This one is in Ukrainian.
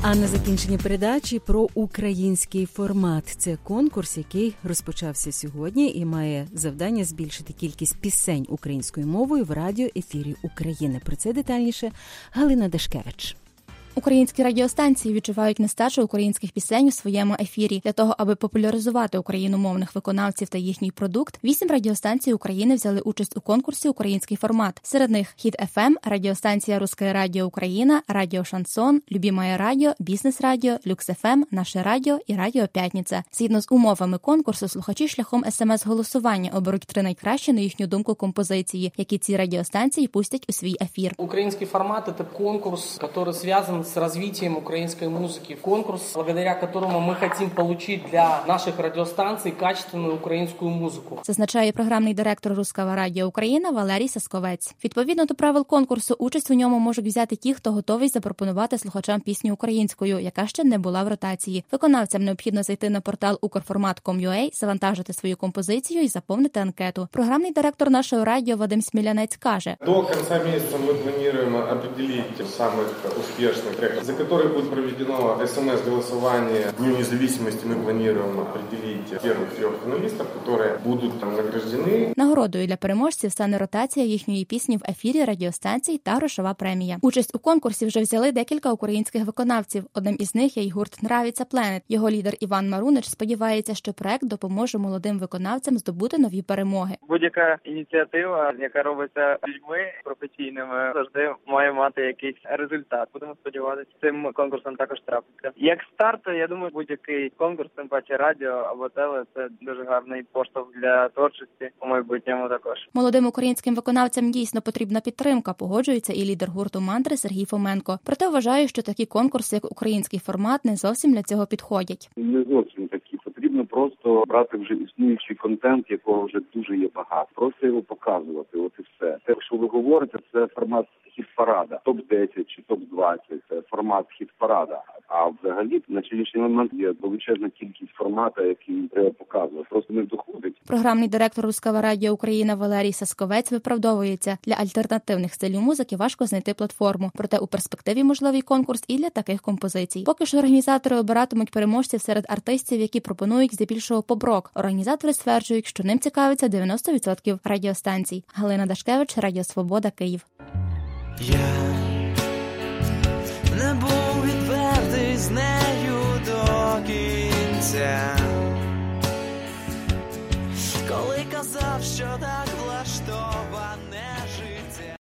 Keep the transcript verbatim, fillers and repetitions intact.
А на закінчення передачі про український формат. Це конкурс, який розпочався сьогодні і має завдання збільшити кількість пісень українською мовою в радіоефірі України. Про це детальніше Галина Дашкевич. Українські радіостанції відчувають нестачу українських пісень у своєму ефірі. Для того, аби популяризувати україномовних виконавців та їхній продукт, вісім радіостанцій України взяли участь у конкурсі «Український формат». Серед них Хіт еф ем, радіостанція Русське радіо Україна, Радіо Шансон, Любімає радіо, Бізнес радіо, Люкс еф ем, Наше радіо і Радіо П'ятниця. Згідно з умовами конкурсу, слухачі шляхом ес ем ес-голосування оберуть три найкращі, на їхню думку, композиції, які ці радіостанції пустять у свій ефір. «Український формат» – це конкурс, який зв'язаний с развитием украинской музыки. Конкурс, благодаря которому мы хотим получить для наших радиостанций качественную українську музику. Зазначає програмний директор Руського радіо Україна Валерій Сасковець. Відповідно до правил конкурсу, участь у ньому можуть взяти ті, хто готовий запропонувати слухачам пісню українською, яка ще не була в ротації. Виконавцям необхідно зайти на портал укрформат крапка ком крапка ю а, завантажити свою композицію і заповнити анкету. Програмний директор нашого радіо Вадим Смілянець каже: до кінця місяця ми плануємо определити самих успішних треков, за которые будет проведено ес ем ес-голосование. Дню независимости мы планируем определить первых трех финалистов, которые будут там награждены. Нагородою для переможців стане ротація їхньої пісні в ефірі радіостанцій та грошова премія. Участь у конкурсі вже взяли декілька українських виконавців. Одним із них є й гурт «Нравиться Пленет». Його лідер Іван Марунич сподівається, що проект допоможе молодим виконавцям здобути нові перемоги. Будь-яка ініціатива, яка робиться людьми професійними, завжди має мати якийсь результат. Будемо сподіватися, цим конкурсом також трапиться. Як старт, я думаю, будь-який конкурс, тим паче радіо або теле, це дуже гарний поштовх для творчості у майбутньому також. Молодим українським виконавцям дійсно потрібна підтримка, погоджується і лідер гурту «Мантри» Сергій Фоменко. Проте вважає, що такі конкурси, як «Український формат», не зовсім для цього підходять. Не зовсім такі. Потрібно просто брати вже існуючий контент, якого вже дуже є багато. Просто його показувати, от і все. Те, що ви говорите, це формат хіт-парада. топ десять чи топ двадцять – це формат хіт-парада. А взагалі, на сьогоднішній момент є величезна кількість формату, який треба показувати. Просто не доходить. Програмний директор Руського радіо Україна Валерій Сасковець виправдовується. Для альтернативних стилів музики важко знайти платформу. Проте у перспективі можливий конкурс і для таких композицій. Поки що організатори обиратимуть переможців серед артистів, які пропонують здебільшого поп-рок. Організатори стверджують, що ним цікавиться дев'яносто відсотків радіостанцій. Галина Дашкевич, Радіо Свобода, Київ. Я не був відвертий з нею до кінця, коли казав, що так влаштований.